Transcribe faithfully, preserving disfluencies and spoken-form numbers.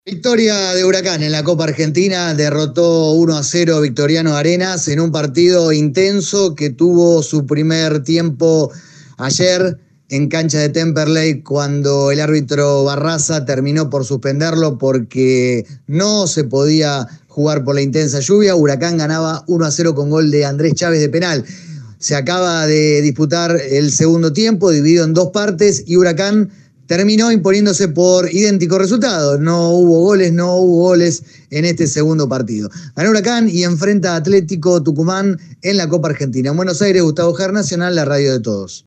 Victoria de Huracán en la Copa Argentina, derrotó uno a cero Victoriano Arenas en un partido intenso que tuvo su primer tiempo ayer en cancha de Temperley, cuando el árbitro Barraza terminó por suspenderlo porque no se podía jugar por la intensa lluvia. Huracán ganaba uno a cero con gol de Andrés Chávez de penal. Se acaba de disputar el segundo tiempo, dividido en dos partes, y Huracán terminó imponiéndose por idéntico resultado. No hubo goles, no hubo goles en este segundo partido. Ganó Huracán y enfrenta a Atlético Tucumán en la Copa Argentina. En Buenos Aires, Gustavo Ger, Nacional, la radio de todos.